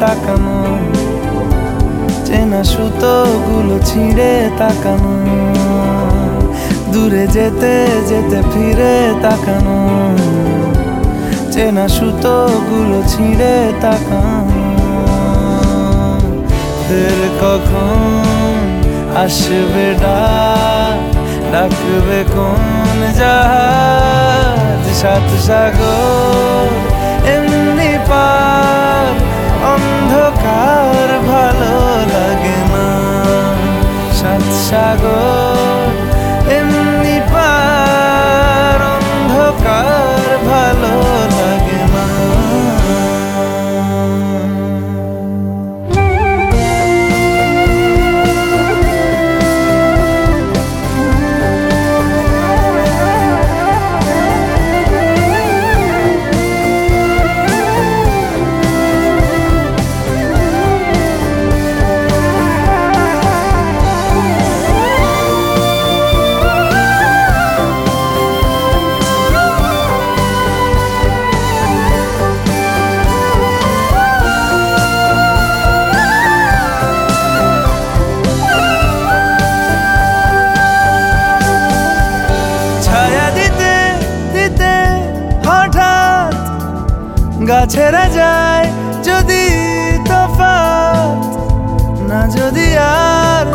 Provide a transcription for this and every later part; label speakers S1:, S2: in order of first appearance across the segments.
S1: তাকানো, চেনা সুতোগুলো ছিঁড়ে তাকানো, দূরে যেতে যেতে ফিরে তাকানো, চেনা সুতোগুলো ছিঁড়ে তাকানো। ফের কখন আসবে ডাকবে কোন জাহাজ, সাত সাগর এমনি পার, অন্ধকার ভালো লাগে না, সাত সাগর এমনি পার, অন্ধকার ভালো লাগে না। গাছেরা যায় যদি তফাৎ, না যদি আর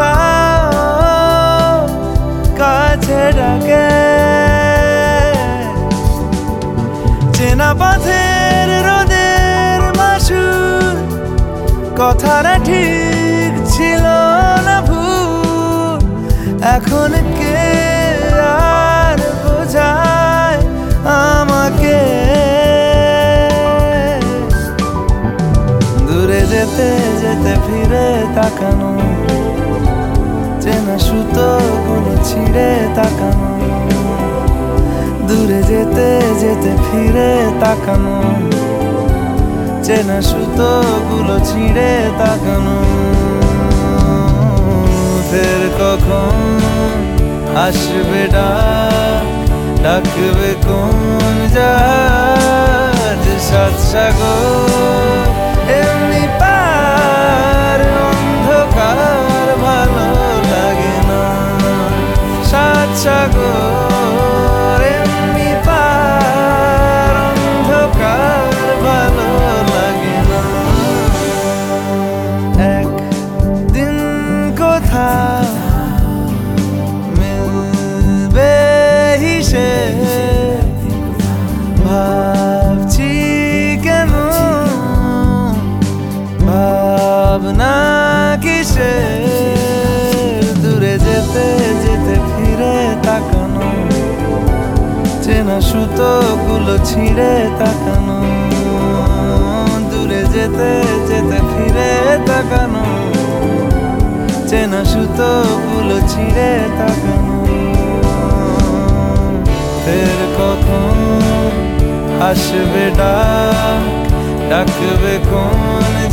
S1: কোথাও কাছে ডাকে, চেনা পথের রোদের মাসুর, কথাটা ঠিক ছিল না ভুল, এখন কে আর বোঝায় আমাকে। দূরে যেতে যেতে ফিরে তাকানো, চেনা সুতোগুলো ছিঁড়ে তাকানো, দূরে যেতে যেতে ফিরে তাকানো, চেনা সুতোগুলো ছিঁড়ে তাকানো। ফের কখন আসবে ডাকবে কোন জাহাজ, সাত সাগর এমনি পার, অন্ধকার ভালো লাগে না, সাত সাগর এমনি পার, অন্ধকার ভালো লাগে না। একদিন কোথাও মিলবে হিসেব, ভাবছি কেন ভাবনা কিসের, দূরে যেতে যেতে ফিরে তাকানো, চেনা সুতোগুলো ছিঁড়ে তাকানো, দূরে যেতে যেতে ফিরে তাকানো, চেনা সুতোগুলো ছিঁড়ে তাকানো। ফের কখন আসবে ডাকবে কোন